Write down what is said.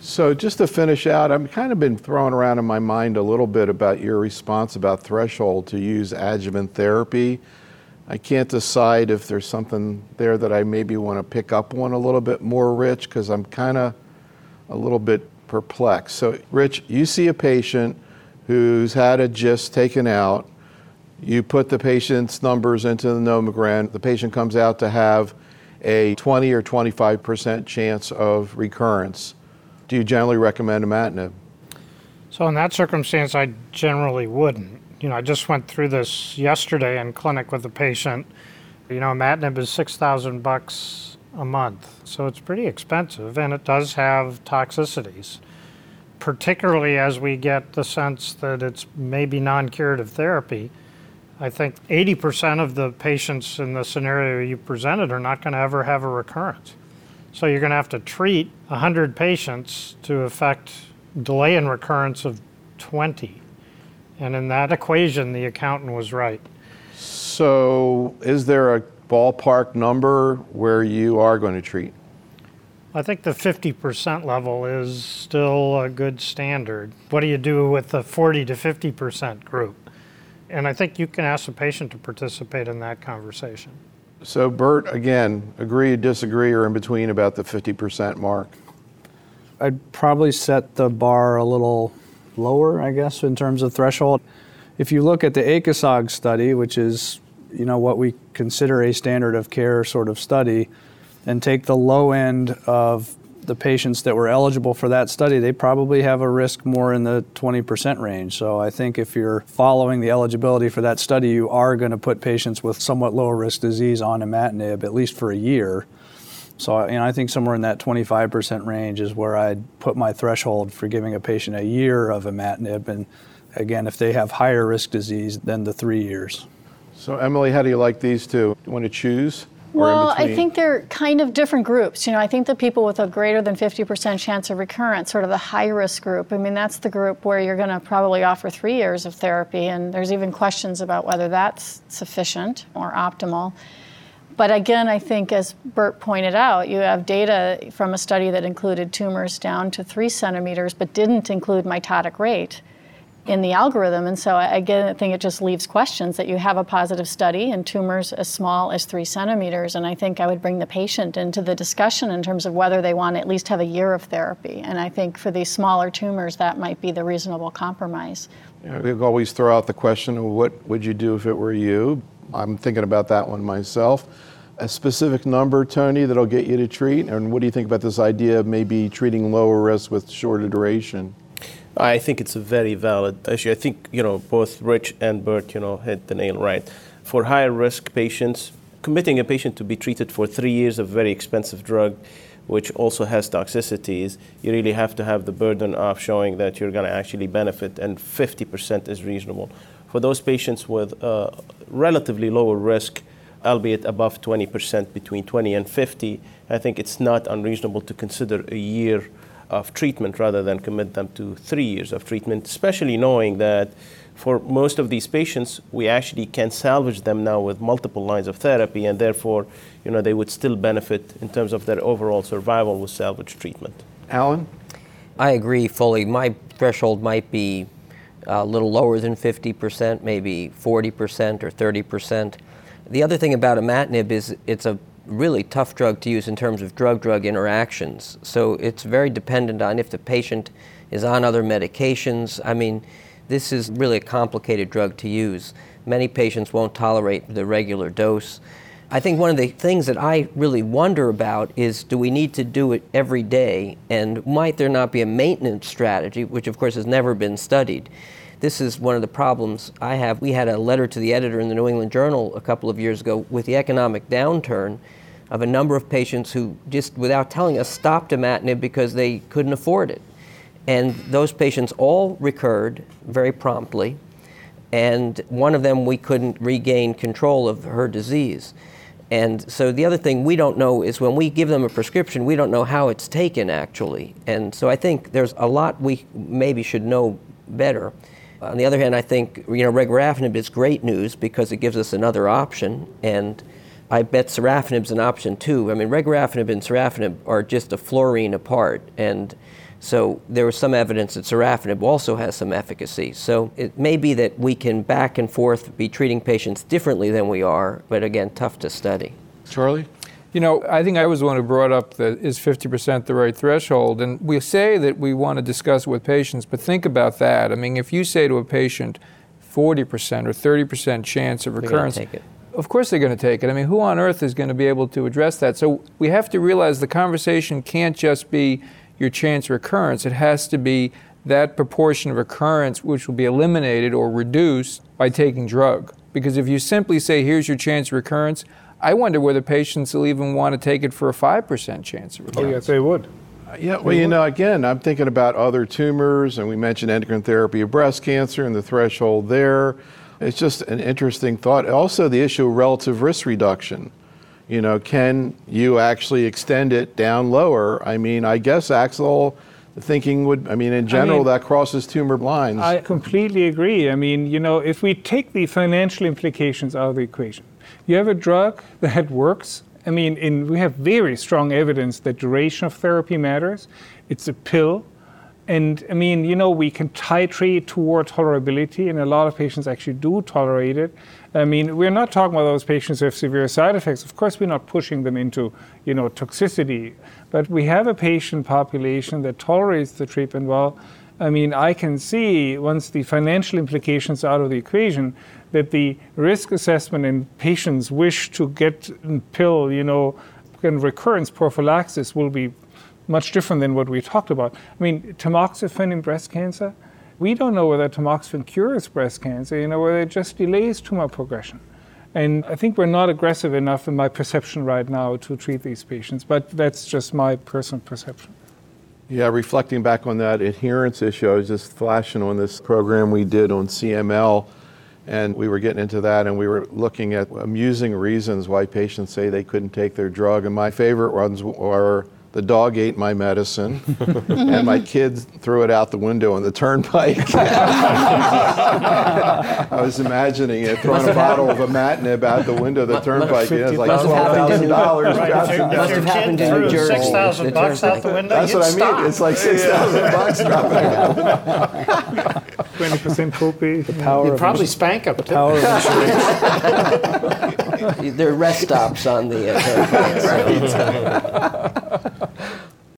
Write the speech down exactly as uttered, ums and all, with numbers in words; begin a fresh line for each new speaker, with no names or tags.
So just to finish out, I've kind of been throwing around in my mind a little bit about your response about threshold to use adjuvant therapy. I can't decide if there's something there that I maybe want to pick up on a little bit more, Rich, because I'm kind of a little bit perplexed. So, Rich, you see a patient who's had a GIST taken out. You put the patient's numbers into the nomogram. The patient comes out to have a twenty or twenty-five percent chance of recurrence. Do you generally recommend imatinib?
So in that circumstance, I generally wouldn't. You know, I just went through this yesterday in clinic with a patient. You know, imatinib is six thousand bucks a month, so it's pretty expensive, and it does have toxicities, particularly as we get the sense that it's maybe non-curative therapy. I think eighty percent of the patients in the scenario you presented are not going to ever have a recurrence. So you're going to have to treat one hundred patients to affect delay in recurrence of twenty. And in that equation, the accountant was right.
So is there a ballpark number where you are going to treat?
I think the fifty percent level is still a good standard. What do you do with the forty to fifty percent group? And I think you can ask the patient to participate in that conversation.
So Bert, again, agree, disagree, or in between about the fifty percent mark?
I'd probably set the bar a little lower, I guess, in terms of threshold. If you look at the A C O S O G study, which is, you know, what we consider a standard of care sort of study, and take the low end of the patients that were eligible for that study, they probably have a risk more in the twenty percent range. So I think if you're following the eligibility for that study, you are going to put patients with somewhat lower risk disease on imatinib, at least for a year. So you know, I think somewhere in that twenty-five percent range is where I'd put my threshold for giving a patient a year of imatinib. And again, if they have higher risk disease, then the three years.
So Emily, how do you like these two? Do you want to choose?
Well, I think they're kind of different groups. You know, I think the people with a greater than fifty percent chance of recurrence, sort of the high-risk group, I mean, that's the group where you're going to probably offer three years of therapy, and there's even questions about whether that's sufficient or optimal. But again, I think, as Bert pointed out, you have data from a study that included tumors down to three centimeters, but didn't include mitotic rate in the algorithm. And so again, I think it just leaves questions that you have a positive study in tumors as small as three centimeters. And I think I would bring the patient into the discussion in terms of whether they want to at least have a year of therapy. And I think for these smaller tumors, that might be the reasonable compromise.
Yeah, we always throw out the question of what would you do if it were you? I'm thinking about that one myself. A specific number, Tony, that'll get you to treat? And what do you think about this idea of maybe treating lower risk with shorter duration?
I think it's a very valid issue. I think, you know, both Rich and Bert, you know, hit the nail right. For higher risk patients, committing a patient to be treated for three years of very expensive drug, which also has toxicities, you really have to have the burden of showing that you're going to actually benefit, and fifty percent is reasonable. For those patients with uh, relatively lower risk, albeit above twenty percent, between twenty and fifty, I think it's not unreasonable to consider a year of treatment rather than commit them to three years of treatment, especially knowing that for most of these patients, we actually can salvage them now with multiple lines of therapy, and therefore, you know, they would still benefit in terms of their overall survival with salvage treatment.
Alan?
I agree fully. My threshold might be a little lower than fifty percent, maybe forty percent or thirty percent. The other thing about imatinib is it's a really tough drug to use in terms of drug-drug interactions. So it's very dependent on if the patient is on other medications. I mean, this is really a complicated drug to use. Many patients won't tolerate the regular dose. I think one of the things that I really wonder about is, do we need to do it every day? And might there not be a maintenance strategy, which of course has never been studied? This is one of the problems I have. We had a letter to the editor in the New England Journal a couple of years ago with the economic downturn of a number of patients who just, without telling us, stopped imatinib because they couldn't afford it. And those patients all recurred very promptly, and one of them, we couldn't regain control of her disease. And so the other thing we don't know is when we give them a prescription, we don't know how it's taken actually. And so I think there's a lot we maybe should know better. On the other hand, I think, you know, regorafenib is great news because it gives us another option, and I bet sorafenib's an option too. I mean, regorafenib and sorafenib are just a fluorine apart, and So there was some evidence that sorafenib also has some efficacy. So it may be that we can back and forth be treating patients differently than we are, but again, tough to study.
Charlie?
You know, I think I was the one who brought up that is fifty percent the right threshold. And we say that we want to discuss it with patients, but think about that. I mean, if you say to a patient forty percent or thirty percent chance of recurrence,
take it.
Of course they're going to take it. I mean, who on earth is going to be able to address that? So we have to realize the conversation can't just be your chance of recurrence. It has to be that proportion of recurrence which will be eliminated or reduced by taking drug. Because if you simply say, here's your chance of recurrence, I wonder whether patients will even want to take it for a five percent chance of recurrence.
Oh, yes, they would.
Yeah, well, you know, again, I'm thinking about other tumors, and we mentioned endocrine therapy of breast cancer and the threshold there. It's just an interesting thought. Also, the issue of relative risk reduction. You know, can you actually extend it down lower? I mean, I guess, Axel, the thinking would, I mean, in general, I mean, that crosses tumor lines.
I completely agree. I mean, you know, if we take the financial implications out of the equation, you have a drug that works. I mean, in, we have very strong evidence that duration of therapy matters. It's a pill. And I mean, you know, we can titrate toward tolerability, and a lot of patients actually do tolerate it. I mean, we're not talking about those patients who have severe side effects. Of course, we're not pushing them into, you know, toxicity. But we have a patient population that tolerates the treatment well. I mean, I can see, once the financial implications are out of the equation, that the risk assessment and patients' wish to get a pill, you know, and recurrence prophylaxis will be much different than what we talked about. I mean, tamoxifen in breast cancer, we don't know whether tamoxifen cures breast cancer, you know, whether it just delays tumor progression. And I think we're not aggressive enough, in my perception right now, to treat these patients, but that's just my personal perception.
Yeah, reflecting back on that adherence issue, I was just flashing on this program we did on C M L, and we were getting into that, and we were looking at amusing reasons why patients say they couldn't take their drug. And my favorite ones were, the dog ate my medicine, and my kids threw it out the window on the turnpike. I was imagining it, throwing a bottle of imatinib out the window of the turnpike. You know, it's like twelve thousand dollars.
Must have happened in New Jersey.
six thousand bucks out the window.
That's
you'd
what I
stop.
mean. It's like six thousand bucks dropping out.
twenty percent copay.
The power
You'd
of
probably spank them.
power of insurance.
There are rest stops on the uh, turnpike, so.